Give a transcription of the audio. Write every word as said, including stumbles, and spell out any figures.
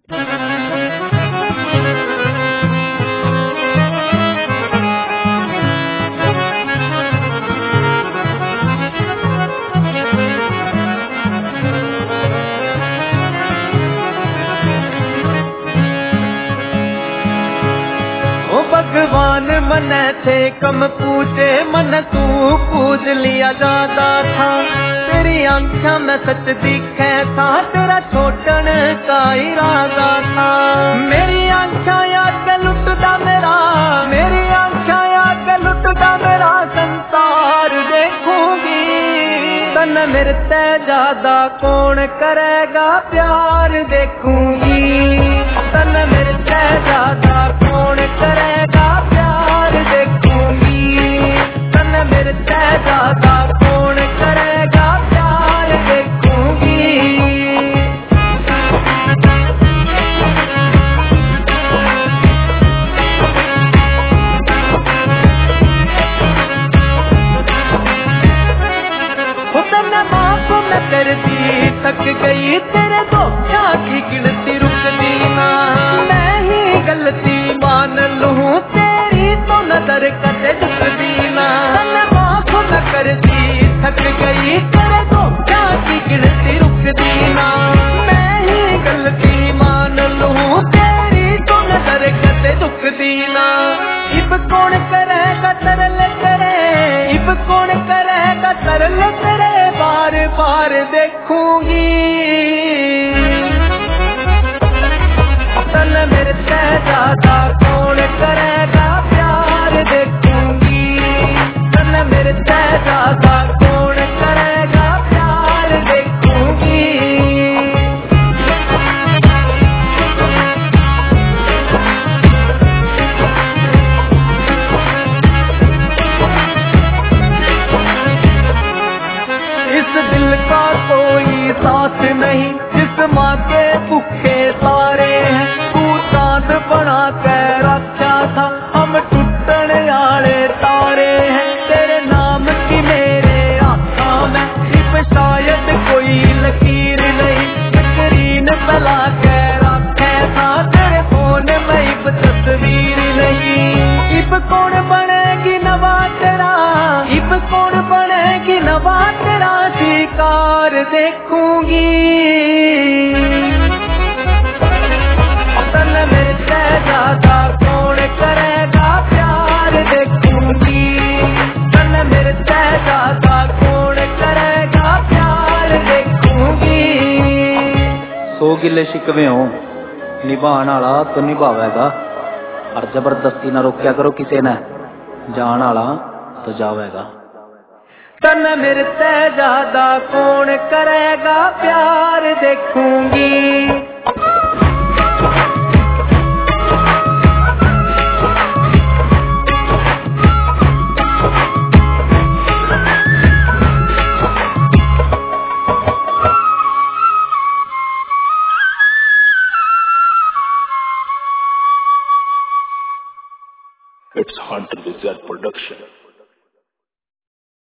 भगवान मन थे कम पूछे मन तू पूज लिया जाता था। तेरी आंखों में सच दिखे था तेरा छोटन का इरादा था। मेरी आंखों याद लुटदा मेरा मेरी आंखों याद लुटदा मेरा संसार देखूंगी। तन मेरे ते ज्यादा कौन करेगा प्यार देखूंगी। तन मेरे ते ज्यादा कौन करेगा प्यार देखूंगी। तन मेरे ते ज्यादा कौन करेगा प्यार देखूंगी। तन माफ न करती थक गई तेरे धोखा की गिनती रुकती ना। मैं ही गलती मान लूं तेरी तो नजर कटे झुकती ना। तन माफ न करती थक गई तेरे धोखा की गिनती रुकती ना। मैं ही गलती मान लूं तेरी तो नजर कटे झुकती ना। इब कौन करेगा तरल करे इब कौन करेगा तरल करे बार बार देखूंगी। तन मेरे से ज्यादा कौन करेगा प्यार देखूंगी। तन मेरे से ज्यादा कौन करेगा प्यार देखूंगी। इस दिल का कोई साथ नहीं जिस माँ के भूखे सारे हैं। तू चांद बना के रखा था हम टूटन वाले तारे हैं। तेरे नाम की मेरे आँखों में इब शायद कोई लकीर नहीं। स्क्रीन फैला के रखे था तेरे फोन में इब तस्वीर नहीं। इब कौन बनेगी नवा तेरा इब कौन बनेगी नवा तेरा शिकार देखूंगी। तन मेरे से ज्यादा कौन करेगा प्यार देखूंगी। तन मेरे से ज्यादा कौन करेगा प्यार देखूंगी। सौ गिले शिकवे हो निभाने वाला तो निभावेगा और जबरदस्ती ना रोक्या करो किसी ने जाने वाला तो जावेगा। तन मेरे से ज्यादा कौन करेगा प्यार देखूंगी। It's Hunter Wizard Production.